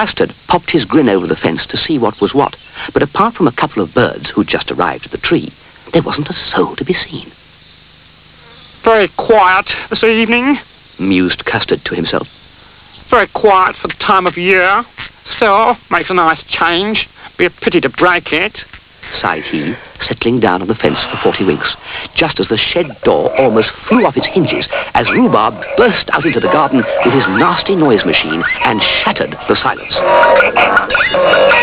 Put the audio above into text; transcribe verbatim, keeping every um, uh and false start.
Custard popped his grin over the fence to see what was what, but apart from a couple of birds who'd just arrived at the tree, there wasn't a soul to be seen. Very quiet this evening, mused Custard to himself. Very quiet for the time of year. Still, makes a nice change. Be a pity to break it, sighed he, settling down on the fence for forty winks, just as the shed door almost flew off its hinges as Rhubarb burst out into the garden with his nasty noise machine and shattered the silence.